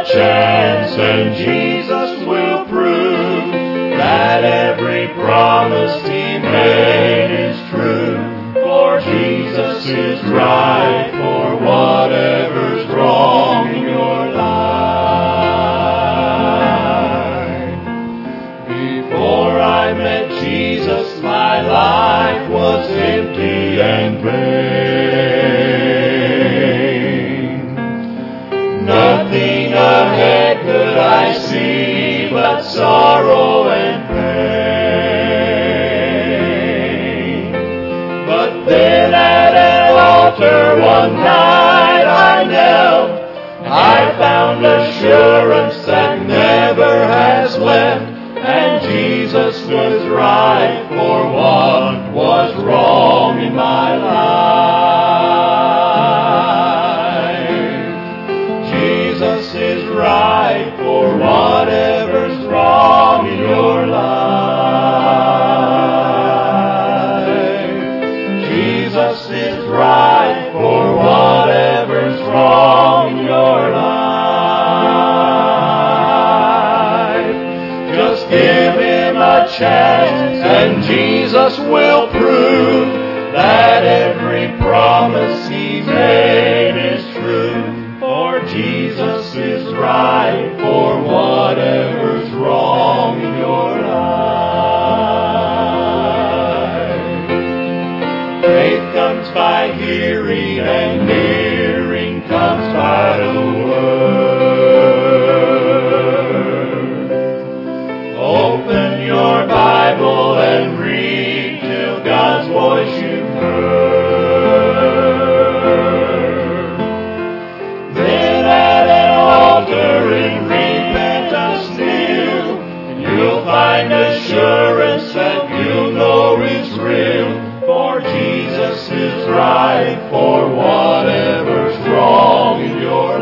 chance, and Jesus will prove that every promise He made is true. For Jesus is right for whatever's wrong in your life. Before I met Jesus, my life was empty and vain. Nothing ahead could I see but sorrow and pain. But then at an altar one night I knelt, I found assurance that never has left, and Jesus was right for what was wrong in my life. Jesus is right for whatever's wrong in your life. Jesus is right for whatever's wrong in your life. Just give Him a chance, and Jesus will prove that every promise He made is true. For Jesus is right for whatever's wrong in your life. Faith comes by hearing, and hearing comes by the Word. Open your Bible and read till God's voice you've heard. Then at an altar in repentance kneel, and you'll find assurance that you'll know is real. For Jesus is right for whatever's wrong in your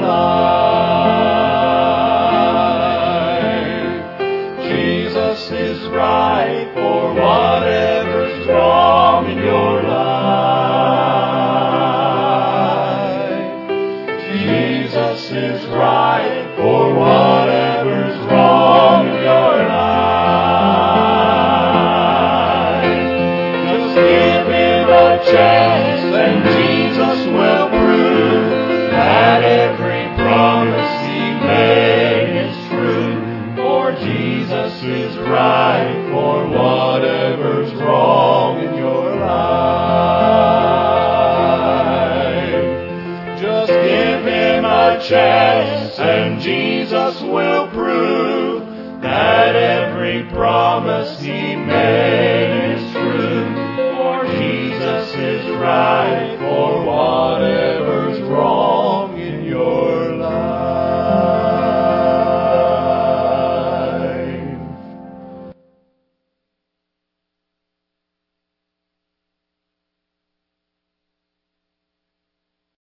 life. Jesus is right for whatever's wrong in your life. Jesus is right for whatever's wrong in your life. Just give Him a chance, and Jesus will prove that every promise He made is true. For Jesus is right for whatever's wrong in your life. Just give Him a chance, and Jesus will prove that every promise He made is true. For Jesus is right